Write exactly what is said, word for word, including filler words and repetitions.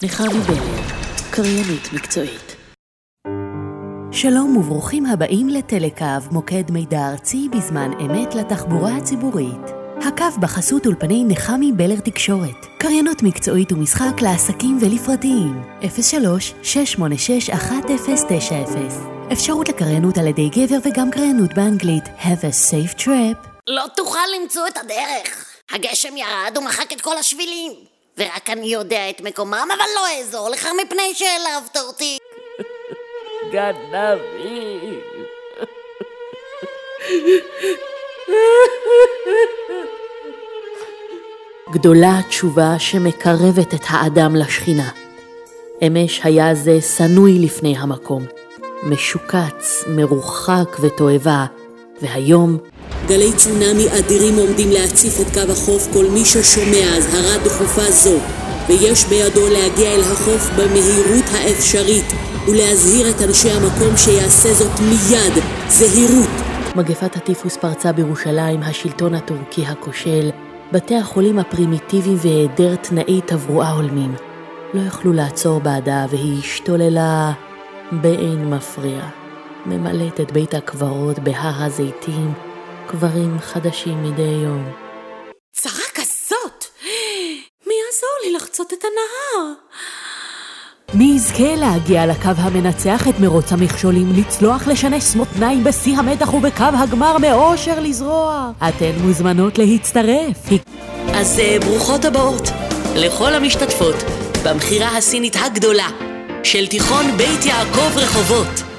נחמי בלר, קריינית מקצועית. שלום וברוכים הבאים לטלקו, מוקד מידע ארצי בזמן אמת לתחבורה הציבורית. הקו בחסות אולפני נחמי בלר תקשורת. קריינות מקצועית ומשחק לעסקים ולפרטיים. אפס שלוש שש שמונה שש אחת אפס תשע אפס. אפשרות לקריינות על ידי גבר וגם קריינות באנגלית. Have a safe trip. לא תוכל למצוא את הדרך. הגשם ירד ומחק את כל השבילים. ורק אני יודע את מקומם, אבל לא אעזור לך מפני שאלהבת אותי. גנבים. גדולה התשובה שמקרבת את האדם לשכינה. אמש היה זה סנוי לפני המקום, משוקץ, מרוחק ותועבה, והיום גלי צונאמי אדירים עומדים להציף את קו החוף. כל מי ששומע אזהרה דחופה זו ויש בידו להגיע אל החוף במהירות האפשרית ולהזהיר את אנשי המקום שיעשה זאת מיד. זהירות. מגפת הטיפוס פרצה בירושלים, השלטון הטורקי הכושל, בתי החולים הפרימיטיביים והיעדר תנאי תברואה הולמים לא יכלו לעצור בעדה, והיא השתוללה באין מפריע, ממלאת את בית הקברות בהר הזיתים, קברים חדשים מדי יום. צרה כזאת! מי יעזור לי לחצות את הנהר? מי יזכה להגיע לקו המנצח את מרוץ המכשולים, לצלוח, לשנש מותניים בשיא המתח ובקו הגמר מאושר לזרוע? אתן מוזמנות להצטרף. אז ברוכות הבאות לכל המשתתפות במחירה הסינית הגדולה של תיכון בית יעקב רחובות.